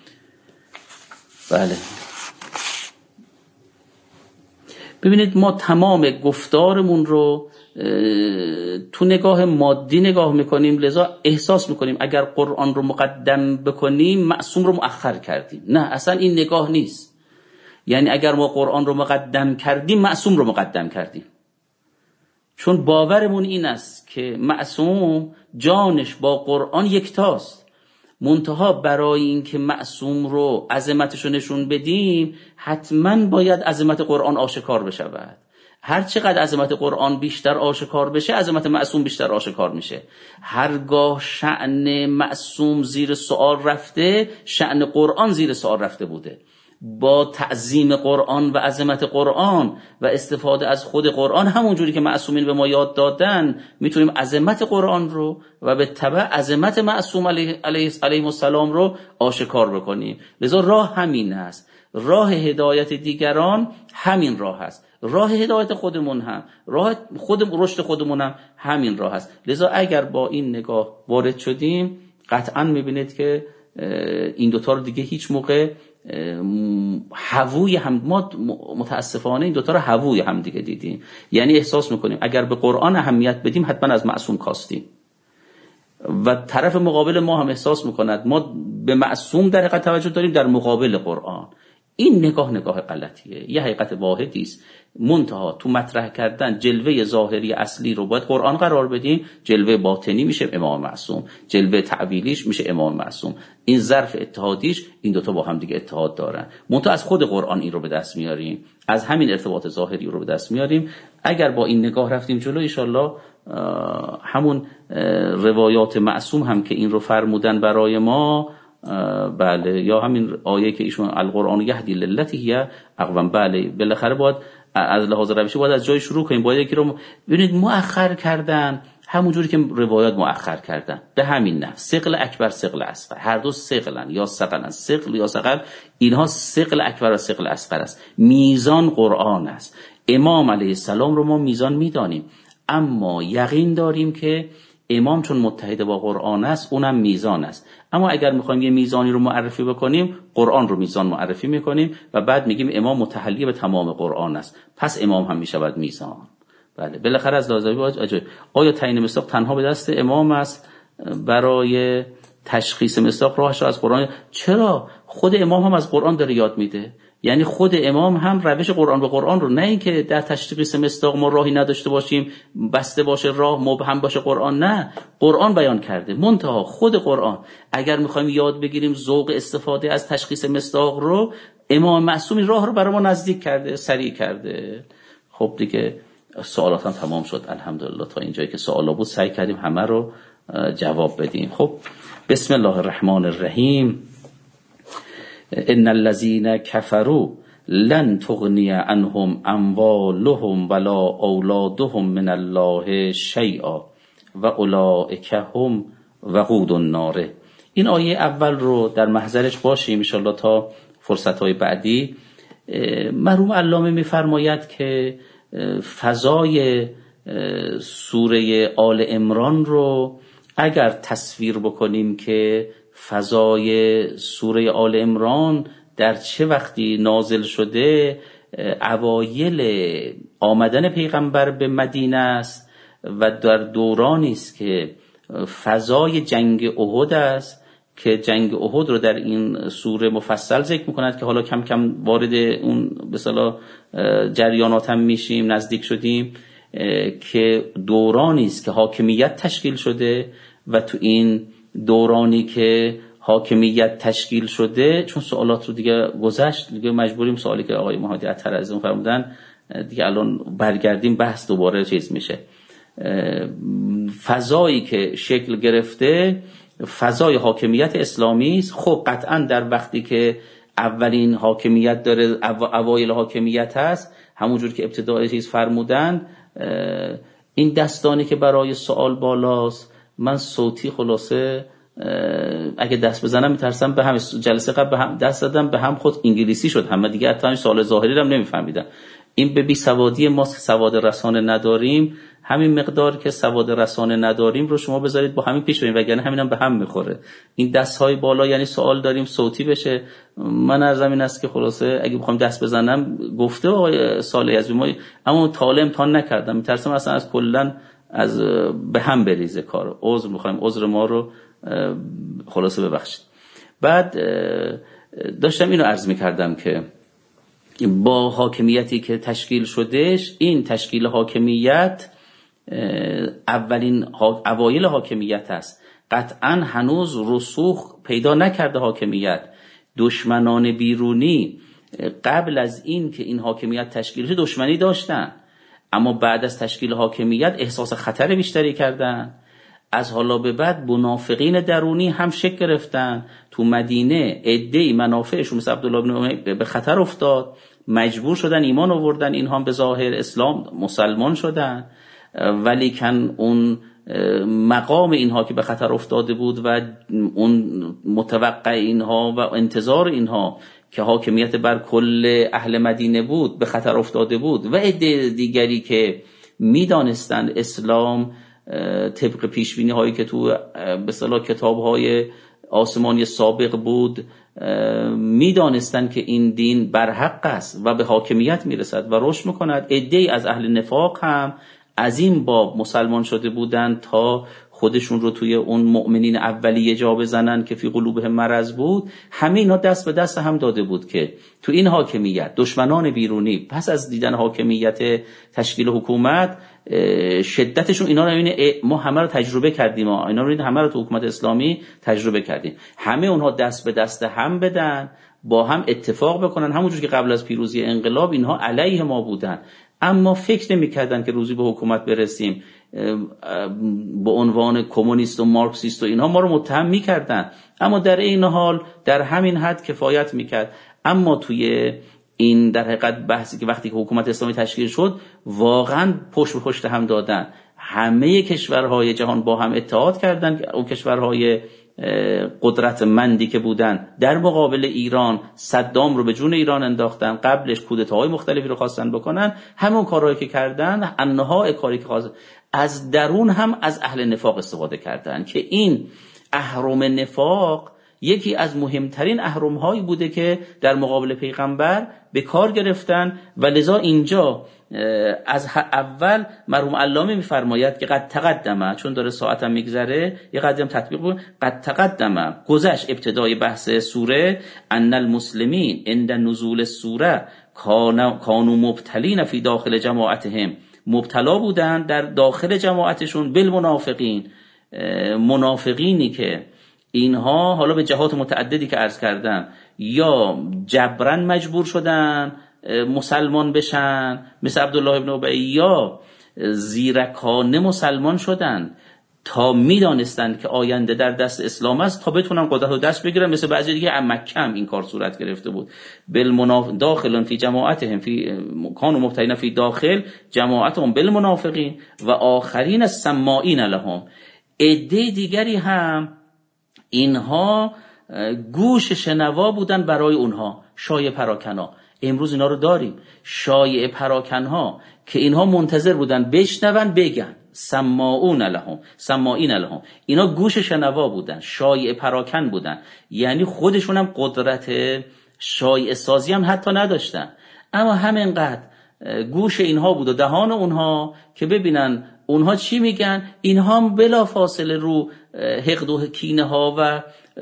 بله ببینید ما تمام گفتارمون رو تو نگاه مادی نگاه میکنیم، لذا احساس میکنیم اگر قرآن رو مقدم بکنیم معصوم رو مؤخر کردیم. نه، اصلا این نگاه نیست. یعنی اگر ما قرآن رو مقدم کردیم معصوم رو مقدم کردیم، چون باورمون این است که معصوم جانش با قرآن یکتاست. منتها برای اینکه معصوم رو عظمتش رو نشون بدیم حتما باید عظمت قرآن آشکار بشود. هر چقدر عظمت قرآن بیشتر آشکار بشه عظمت معصوم بیشتر آشکار میشه. هرگاه شأن معصوم زیر سوال رفته شأن قرآن زیر سوال رفته بوده. با تعظیم قرآن و عظمت قرآن و استفاده از خود قرآن، همون جوری که معصومین به ما یاد دادن، میتونیم عظمت قرآن رو و به تبع عظمت معصوم علیه علیه علیه السلام رو آشکار بکنیم. لذا راه همین است. راه هدایت دیگران همین راه است. راه هدایت خودمون هم، راه خود رشد خودمون هم همین راه است. لذا اگر با این نگاه وارد شدیم قطعاً میبینید که این دوتا رو دیگه هیچ موقع هووی هم، ما متاسفانه این دوتا رو هووی هم دیگه دیدیم. یعنی احساس میکنیم اگر به قرآن اهمیت بدیم حتما از معصوم کاستیم و طرف مقابل ما هم احساس میکند ما به معصوم در حقیقت توجه داریم در مقابل قرآن. این نگاه نگاه غلطیه. یه حقیقت واحدی است، منتها تو مطرح کردن جلوه ظاهری اصلی رو باید قرآن قرار بدیم، جلوه باطنی میشه امام معصوم، جلوه تعبیلیش میشه امام معصوم. این ظرف اتحادیش این دوتا با هم دیگه اتحاد دارن، منتها از خود قرآن این رو به دست میاریم، از همین ارتباط ظاهری رو به دست میاریم. اگر با این نگاه رفتیم جلو ان شاءالله همون روایات معصوم هم که این رو فرمودن برای ما، بله، یا همین آیه که ایشون القرآن یهدی للتی هی اقوم، بله بالاخره باید از لحاظ روشی باید از جای شروع کنیم. باید یکی رو ببینید مؤخر کردن همون جوری که روایات مؤخر کردن به همین نحو، ثقل اکبر ثقل اصغر، هر دو ثقلن یا ثقلن، ثقل یا ثقل، اینها ثقل اکبر و ثقل اصغر است. میزان قرآن است. امام علیه السلام رو ما میزان میدانیم، اما یقین داریم که امام چون متحد با قرآن است اونم میزان است. اما اگر میخوایم یه میزانی رو معرفی بکنیم قرآن رو میزان معرفی میکنیم و بعد میگیم امام متحلی به تمام قرآن است، پس امام هم میشود میزان. بله بالاخره از لازمی باید آیا تعیین مصداق تنها به دست امام است برای تشخیص مصداق راهش را از قرآن؟ چرا؟ خود امام هم از قرآن داره یاد میده. یعنی خود امام هم روش قرآن به قرآن رو، نه اینکه در تشخیص مصداق ما راهی نداشته باشیم، بسته باشه راه، مبهم باشه قرآن، نه، قرآن بیان کرده. منتها خود قرآن اگر میخوایم یاد بگیریم ذوق استفاده از تشخیص مصداق رو، امام معصومی راه رو برای ما نزدیک کرده، سریع کرده. خب دیگه سوالاتم تمام شد الحمدلله. تا اینجایی که سوالا بود سعی کردیم همه رو جواب بدیم. خب بسم الله الرحمن الرحیم. ان الذين كفروا لن تغني عنهم اموالهم ولا اولادهم من الله شيئا واولئك هم وقود النار. این آیه اول رو در محضرش باشیم ان شاء الله تا فرصت‌های بعدی. مرحوم علامه می‌فرماید که فضای سوره آل عمران رو اگر تصویر بکنیم که فضای سوره آل عمران در چه وقتی نازل شده، اوایل آمدن پیغمبر به مدینه است و در دورانی است که فضای جنگ احد است که جنگ احد رو در این سوره مفصل ذکر می‌کند که حالا کم کم وارد اون به اصطلاح جریانات هم میشیم، نزدیک شدیم، که دورانی است که حاکمیت تشکیل شده و تو این دورانی که حاکمیت تشکیل شده، چون سوالات رو دیگه گذشت دیگه مجبوریم سوالی که آقای مهادی عطر از اون فرمودن دیگه الان برگردیم بحث دوباره چیز میشه. فضایی که شکل گرفته فضای حاکمیت اسلامی است. خب قطعا در وقتی که اولین حاکمیت داره، اوایل حاکمیت هست، همونجور که ابتدای چیز فرمودن، این دستانی که برای سوال بالاست، من صوتی خلاصه اگه دست بزنم میترسم به هم، جلسه قبل به هم دست دادم به هم خود انگلیسی شد همه دیگه، حتی سوال ظاهری رو هم نمیفهمیدم. این به بی سوادی ما سواد رسانه نداریم، همین مقدار که سواد رسانه نداریم رو شما بذارید با همین پیش بریم، وگرنه همین هم به هم میخوره. این دست‌های بالا یعنی سوال داریم صوتی بشه. من عرضم این است که خلاصه اگه بخوام دست بزنم گفته آقای صالحی از ما، اما تا امتحان نکردم، میترسم اصلا از کلا از به هم بریزه کار. عذر میخوایم، عذر ما رو خلاصه ببخشید. بعد داشتم اینو عرض میکردم که با حاکمیتی که تشکیل شدهش، این تشکیل حاکمیت اولین اوایل حاکمیت است، قطعا هنوز رسوخ پیدا نکرده حاکمیت. دشمنان بیرونی قبل از این که این حاکمیت تشکیل شد دشمنی داشتن، اما بعد از تشکیل حاکمیت احساس خطر بیشتری کردن. از حالا به بعد منافقین درونی هم شکل گرفتن. تو مدینه عده‌ای منافعشون مثل عبدالله بن ابی به خطر افتاد، مجبور شدن ایمان آوردن، اینها هم به ظاهر اسلام مسلمان شدن، ولی کن اون مقام اینها که به خطر افتاده بود و اون متوقع اینها و انتظار اینها که حاکمیت بر کل اهل مدینه بود به خطر افتاده بود، و عده دیگری که میدانستند اسلام طبق پیشبینی هایی که تو به اصطلاح کتاب های آسمانی سابق بود میدانستند که این دین برحق است و به حاکمیت میرسد و رشد میکند. عده‌ای از اهل نفاق هم از این باب مسلمان شده بودند تا خودشون رو توی اون مؤمنین اولیه جا بزنن که فی قلوبهم مرض بود. همه اینا دست به دست هم داده بود که تو این حاکمیت دشمنان بیرونی پس از دیدن حاکمیت تشکیل حکومت شدتشون، اینا رو ما همه رو تجربه کردیم، اینا رو همه رو تو حکومت اسلامی تجربه کردیم، همه اونها دست به دست هم بدن، با هم اتفاق بکنن، همونجور که قبل از پیروزی انقلاب اینها علیه ما بودن، اما فکر نمی‌کردن که روزی به حکومت برسیم به عنوان کمونیست و مارکسیست و اینها ما رو متهم می‌کردن، اما در این حال در همین حد کفایت می‌کرد. اما توی این در حقیقت بحثی که وقتی که حکومت اسلامی تشکیل شد واقعا پشت به پشت هم دادن، همه کشورهای جهان با هم اتحاد کردن، اون کشورهای قدرتمندی که بودن در مقابل ایران صدام رو به جون ایران انداختن، قبلش کودتاهای مختلفی رو خواستن بکنن، همون کارهایی که کردن انها کاری که خواستن، از درون هم از اهل نفاق استفاده کردن که این اهرم نفاق یکی از مهمترین اهرم‌هایی بوده که در مقابل پیغمبر به کار گرفتن و لذا اینجا از اول مرحوم علامه میفرماید که قد تقدمه، چون داره ساعتم میگذره یه قدم تطبیق بود، قد تقدمه گذشت ابتدای بحث سوره ان المسلمین عند نزول السوره کانوا مبتلین فی داخل جماعتهم، مبتلا بودن در داخل جماعتشون بالمنافقین، منافقینی که اینها حالا به جهات متعددی که عرض کردم یا جبران مجبور شدن مسلمان بشن مثل عبدالله ابن ابی، یا زیرکانه مسلمان شدن تا میدانستند که آینده در دست اسلام است تا بتونن قدرت رو دست بگیرن، مثل بعضی دیگه مکه هم این کار صورت گرفته بود. بالمناف داخلون فی جماعتهم فی کانوا مبتلین فی داخل جماعتهم بالمنافقین و آخرین سماعین لهم، عده دیگری هم اینها گوش شنوا بودن برای اونها، شایع پراکنها. امروز اینا رو داریم، شایع پراکنها که اینها منتظر بودن بشنون بگن، سماعون لهم سماعین لهم، اینا گوش شنوا بودن، شایع پراکن بودن، یعنی خودشون هم قدرت شایع سازی هم حتی نداشتن، اما همینقدر گوش اینها بود و دهان اونها که ببینن اونها چی میگن، اینها هم بلا فاصله رو حقد و کینه ها و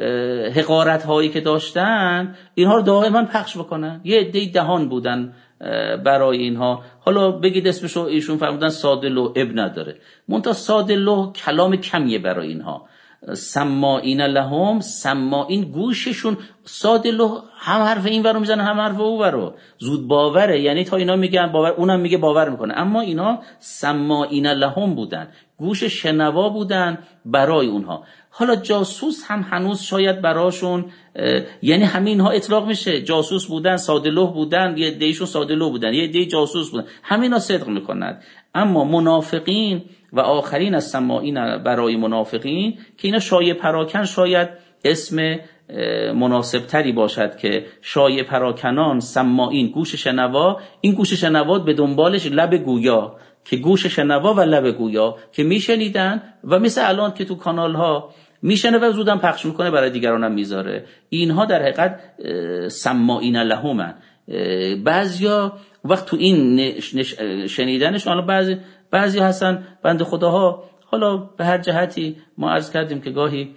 حقارت هایی که داشتن اینها رو دائما پخش بکنن. یه عده دهان بودن برای اینها، حالا بگید اسمشو، ایشون فرمودن ساده لوح اب نداره، منتها ساده لوح کلام کمیه برای اینها. سماعین لهم، سماعین گوششون، ساده لوح هم حرف این ورو میزنه هم حرف اون ورو، زود باوره، یعنی تا اینا میگن باور، اونم میگه باور میکنه، اما اینا سماعین لهم بودن، گوش شنوا بودن برای اونها. حالا جاسوس هم هنوز شاید براشون، یعنی همین ها اطلاق میشه، جاسوس بودن، ساده لوح بودن، یه دیشون ساده لوح بودن، یه دی جاسوس بودن، همینا صدق میکنند. اما منافقین و آخرین از سماعین برای منافقین که اینا شایع پراکن، شاید اسم مناسب تری باشد که شایع پراکنان سماعین گوش شنوا، این گوش شنوا به دنبالش لب گویا، که گوش شنوا و لب گویا که میشنیدن و مثل الان که تو کانال ها میشنه و زودم پخش میکنه برای دیگران هم میذاره، اینها در حقیقت سماعین لهمن. بعضیا وقت تو این نش نش شنیدنش، حالا بعضی بعضی هستن بنده خداها، حالا به هر جهتی ما عرض کردیم که گاهی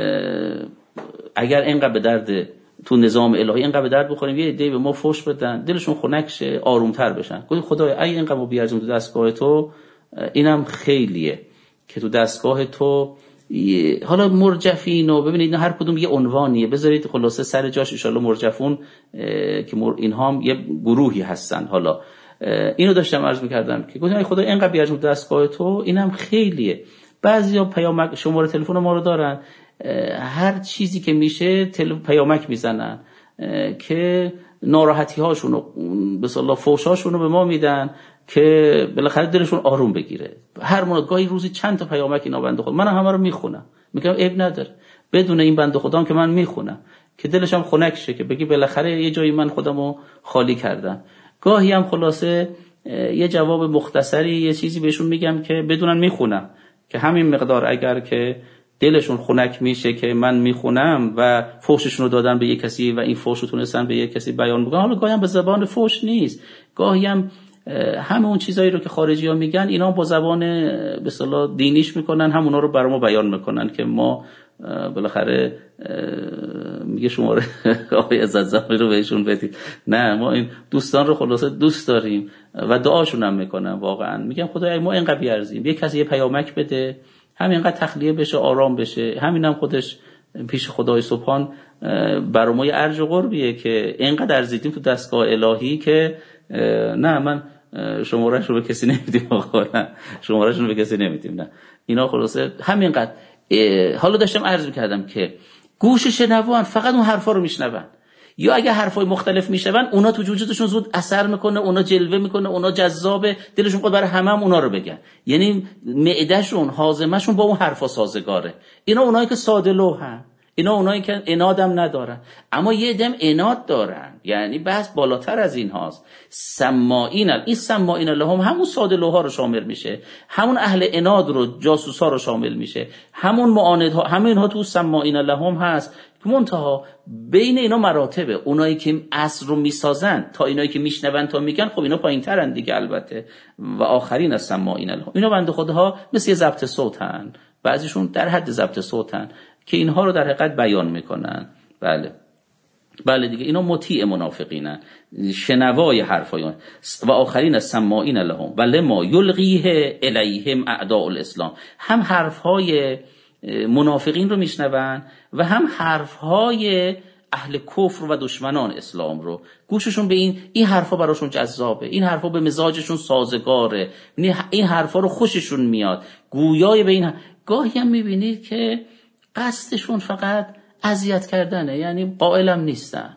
اگر اینقدر به درد تو نظام الهی اینقدر به درد بخوریم یه عده به ما فوش بدن دلشون خنک شه آرومتر بشن، گویا خدای ای اینقدر ما بیارزیم تو دستگاه تو، اینم خیلیه که تو دستگاه تو حالا مرجفین و ببینید هر کدوم یه عنوانیه، بذارید خلاصه سر جاش ان شاء الله مرجفون که مر... اینها هم یه گروهی هستن. حالا اینو داشتم عرض می‌کردم که گفتم ای خدا اینقدر بیارزیم تو دستگاه تو، اینم خیلیه. بعضیا پیامک شماره تلفن ما رو دارن، هر چیزی که میشه تل... پیامک میزنن که ناراحتی هاشون رو به اصطلاح فحش هاشون رو به ما میدن که بالاخره دلشون آروم بگیره. هر موقع گاهی روزی چند تا پیامک اینا بنده خدا، من همه رو میخونم، میگم عیب نداره بدون این بنده خدام که من میخونم که دلشم خنک شه که بگی بالاخره یه جایی من خودمو خالی کردم. گاهی هم خلاصه یه جواب مختصری یه چیزی بهشون میگم که بدونن میخونم، که همین مقدار اگر که دلشون خنک میشه که من میخونم و فحششون رو دادن به یه کسی و این فحش رو تونستن به یه کسی بیان بکنن، حالا گاهی هم به زبان فحش نیست، گاهی هم همه اون چیزایی رو که خارجی‌ها میگن اینا با زبان به اصطلاح دینیش میکنن، همونا رو برای ما بیان میکنن که ما بالاخره میگه شماره آقای عزت زمانی رو بهشون بدید. نه، ما این دوستان رو خلاصه دوست داریم و دعاشون هم میکنن. واقعا میگم خدای ما اینقدر بیارزیم یه کسی یه پیامک بده همینقدر تخلیه بشه آرام بشه، همینم خودش پیش خدای سبحان برای ما یه ارج و قربیه که اینقدر ارزیدیم تو دستگاه الهی که نه من شماره‌اش رو به کسی نمیدیم، آقا نه شماره‌اش رو به کسی نمیدیم، نه اینا خلاصه همینقدر. حالا داشتم عرض می‌کردم که گوش شنوان فقط اون حرفا رو میشنون، یا اگه حرفای مختلف میشنون اونا تو وجودشون زود اثر میکنه، اونا جلوه میکنه، اونا جذابه، دلشون خود برای همه هم اونا رو بگن، یعنی معدهشون هاضمه‌شون با اون حرفا سازگاره. اینا اونایی که ساده لوحن، اینا اونایی که انادم ندارن، اما یه دم اناد دارن، یعنی بحث بالاتر از این هاست. سماعین، این سماعین لهم همون ساده لوها رو شامل میشه، همون اهل اناد رو جاسوسا رو شامل میشه، همون معاندها، همه اینها تو سماعین لهم هست که منتها بین اینا مراتبه. اونایی که اصل رو میسازن تا اینایی که میشنون تا میگن، خب اینا پایین‌ترن دیگه البته، و آخرین از سماعین لهم اینا بنده خداها مثل ضبط صوتن، بعضیشون در حد ضبط صوتن که اینها رو در حقیقت بیان میکنن. بله بله دیگه اینا مطیع منافقینن، شنوای حرفایون. و آخرین از سماعین لهم و لما یلقیه الیهم اعداء الاسلام، هم حرفهای منافقین رو میشنون و هم حرفهای اهل کفر و دشمنان اسلام رو، گوششون به این این حرفا براشون جذابه، این حرفا به مزاجشون سازگاره، این حرفا رو خوششون میاد، گویای به این. گاهی هم میبینید که قصدشون فقط اذیت کردنه، یعنی قائلم نیستن،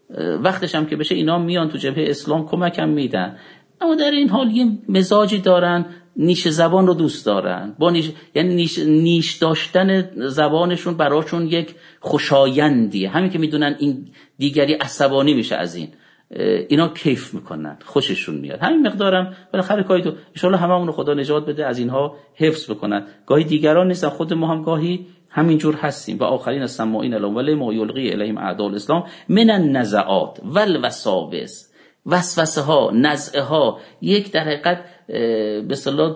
وقتش هم که بشه اینا میان تو جبهه اسلام کمکم میدن، اما در این حال یه مزاجی دارن، نیش زبان رو دوست دارن، با نیش یعنی نیش, نیش داشتن زبانشون براشون یک خوشایندیه، همین که میدونن این دیگری عصبانی میشه از این، اینا کیف میکنن، خوششون میاد. همین مقدارم بالاخره کاری تو ان شاء الله هممون رو خدا نجات بده از اینها حفظ بکنن. گاهی دیگران نیستن، خود ما هم گاهی همینجور هستیم. و آخرین از سماعین لهم ولی ما یلقی الیهم اعداء الاسلام من النزعات والوساوس، وسوسه ها، نزعه ها، یک در حقیقت به اصطلاح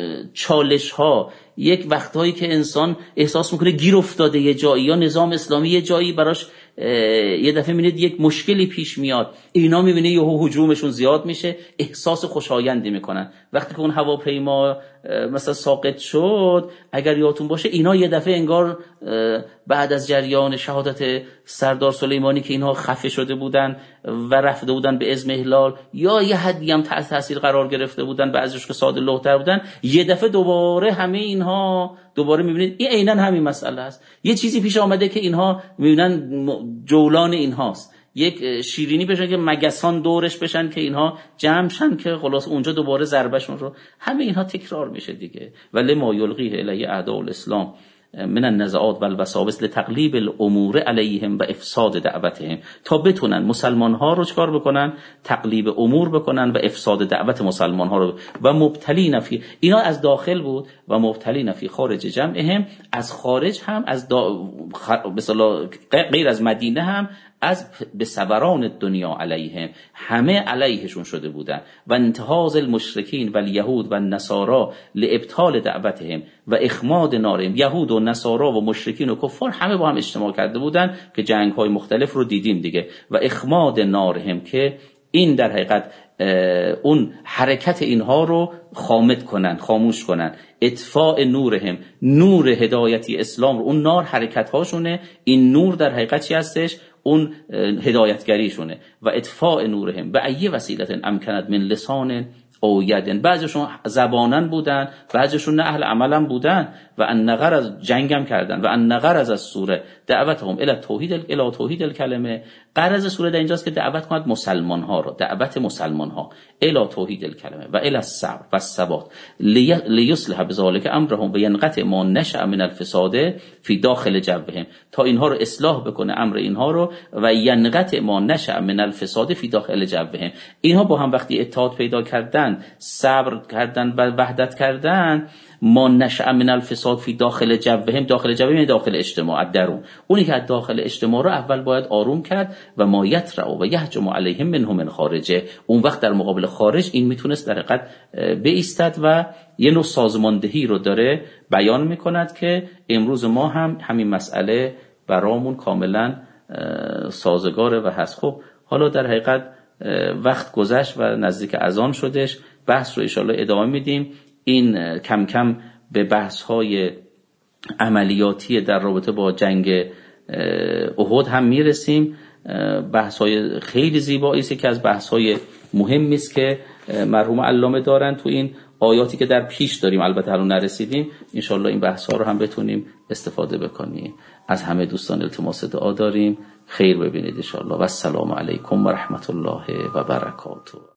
چالش ها، یک وقتایی که انسان احساس میکنه گیر افتاده یه جایی، یا نظام اسلامی یه جایی براش یه دفعه میبینید یک مشکلی پیش میاد، اینا میبینه یهو هجومشون زیاد میشه، احساس خوشایندی میکنن. وقتی که اون هواپیما مثلا ساقط شد، اگر یادتون باشه، اینا یه دفعه انگار بعد از جریان شهادت سردار سلیمانی که اینها خفه شده بودن و رفته بودن به عزم احلال، یا یه حدی هم تحت تاثیر قرار گرفته بودن، بعضیش که ساده لوح‌تر بودن، یه دفعه دوباره همه اینها دوباره میبینید این عیناً همین مسئله است. یه چیزی پیش آمده که اینها میبینن جولان اینهاست، یک شیرینی بشن که مگسان دورش بشن که اینها جمع شن که خلاص اونجا دوباره ضربهشون رو، همه اینها تکرار میشه دیگه. ولی ما یلقیه الیه اعداء الاسلام من النزاعات و الوساوس لتقلیب الامور علیهم و افساد دعوتهم، تا بتونن مسلمان ها رو چکار بکنن؟ تقلیب امور بکنن و افساد دعوت مسلمان ها رو. و مبتلین فی، اینا از داخل بود، و مبتلین فی خارج جمعهم، از خارج هم، از دا... مثلا غیر از مدینه هم، از به سوران دنیا علیهم، همه علیهشون شده بودن. و انتهاز المشرکین و الیهود و النصارا لابطال دعوتهم و اخماد نارهم، یهود و نصارا و مشرکین و کفار همه با هم اجتماع کرده بودن که جنگ های مختلف رو دیدیم دیگه. و اخماد نارهم، که این در حقیقت اون حرکت اینها رو خامد کنن، خاموش کنن. اطفاء نورهم، نور هدایتی اسلام رو، اون نار حرکت هاشونه، این نور در حقیقت چی هستش؟ اون هدایتگریشونه. و اطفاء نورهم به ای وسیلت امکانت من لسان او یدن، بعضیشون زبانن بودن، بعضیشون نه اهل عملن بودن. و ان نغر از جنگم کردن. و ان نغر از از سوره دعوتهم الی توحید الی توحید الکلمه، غرض سوره در اینجاست که دعوت کند مسلمان ها رو، دعوت مسلمان ها الی توحید الکلمه و الی الصبر و الثبات لیصلح بذلک امرهم و ینقطع ما نشأ من الفساد فی داخل جوهم، تا اینها رو اصلاح بکنه امر اینها رو، و ینقطع ما نشأ من الفساد فی داخل جوهم. اینها با هم وقتی اتحاد پیدا کردن، صبر کردن و وحدت کردن، ما نشأ من الفساد فی داخل جوهم، داخل جوهم یعنی داخل اجتماع، درون. اونی که داخل اجتماع رو اول باید آروم کرد. و ما یترع و یهجم علیهم منهم من خارجه، اون وقت در مقابل خارج این میتونست در حقیقت بایستد و یه نوع سازماندهی رو داره بیان میکند که امروز ما هم همین مسئله برامون کاملا سازگاره و هست. خب حالا در حقیقت وقت گذشت و نزدیک اذان شدش، بحث رو ان شاءالله ادامه میدیم. این کم کم به بحث های عملیاتی در رابطه با جنگ احد هم میرسیم. بحث های خیلی زیبایی است که از بحث های مهمی است که مرحوم علامه دارن تو این آیاتی که در پیش داریم. البته الان نرسیدیم، ان شاءالله این بحث ها رو هم بتونیم استفاده بکنیم. از همه دوستان التماس دعا داریم، خیر ببینید ان شاءالله. و السلام علیکم و رحمت الله و برکاته.